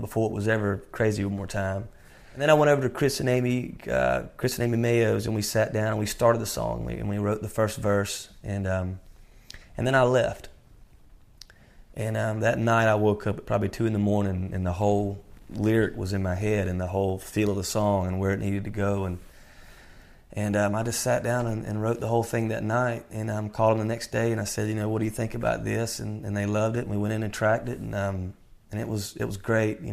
before it was ever Crazy One More Time. And then I went over to Chris and Amy Mayo's, and we sat down and we started the song, and we wrote the first verse, and then I left. And that night I woke up at probably 2 a.m, and the whole lyric was in my head, and the whole feel of the song and where it needed to go. And I just sat down and wrote the whole thing that night, and called them the next day, and I said, what do you think about this? And they loved it, and we went in and tracked it, and it was great.